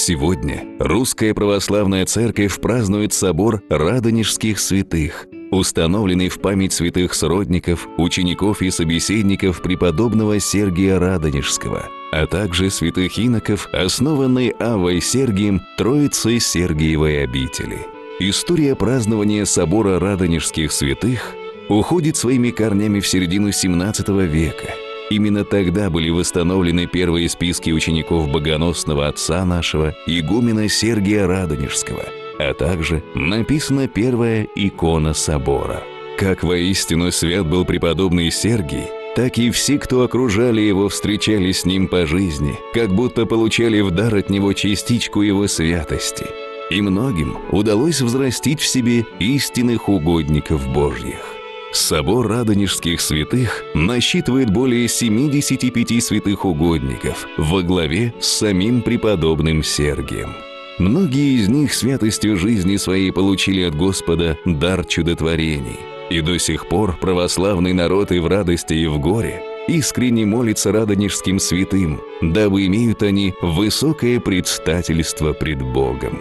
Сегодня Русская Православная Церковь празднует собор Радонежских святых, установленный в память святых сродников, учеников и собеседников преподобного Сергия Радонежского, а также святых иноков, основанной Аввой Сергием Троицей Сергиевой обители. История празднования собора Радонежских святых уходит своими корнями в середину XVII века. Именно тогда были восстановлены первые списки учеников богоносного отца нашего, игумена Сергия Радонежского, а также написана первая икона собора. Как воистину свят был преподобный Сергий, так и все, кто окружали его, встречались с ним по жизни, как будто получали в дар от него частичку его святости. И многим удалось взрастить в себе истинных угодников Божьих. Собор Радонежских святых насчитывает более 75 святых угодников во главе с самим преподобным Сергием. Многие из них святостью жизни своей получили от Господа дар чудотворений. И до сих пор православный народ и в радости, и в горе искренне молится радонежским святым, дабы имеют они высокое предстательство пред Богом.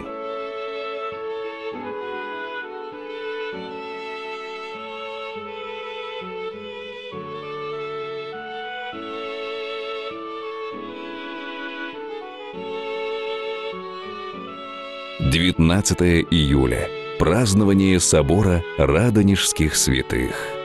«19 июля. Празднование собора Радонежских святых».